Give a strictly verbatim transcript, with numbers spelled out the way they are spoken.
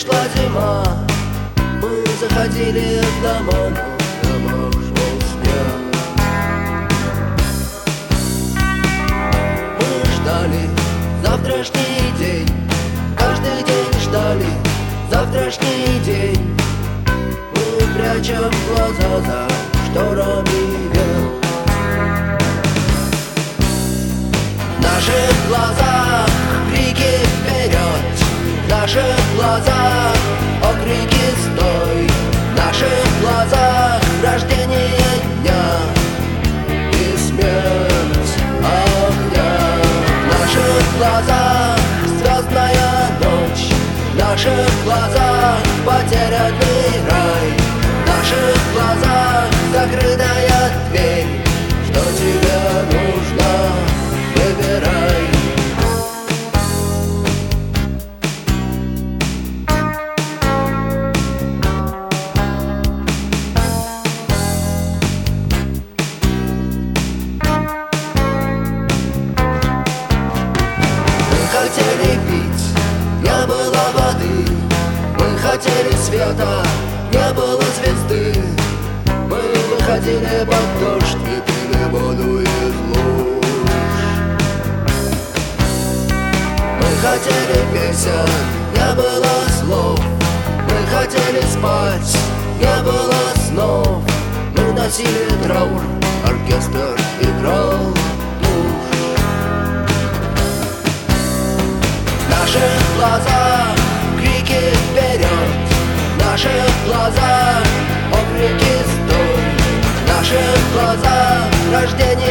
Пришла зима, мы заходили в дома, но в домах шел снег. Мы ждали завтрашний день, каждый день ждали завтрашний день. Мы прячем глаза за шторами век. В наших глазах крики вперед, в наших глазах окрики стой, в наших глазах рождение дня и смерть огня. В наших глазах звездная ночь, в наших глазах потерянный рай, в наших глазах закрытая дверь. Что тебе нужно, выбирай. Мы хотели пить, не было воды. Мы хотели света, не было звезды. Мы выходили под дождь и пили воду из луж. Мы хотели песен, не было слов. Мы хотели спать, не было снов. Мы носили траур, оркестр играл тушь. В наших глазах крики вперед, в наших глазах окрики стой, в наших глазах рождение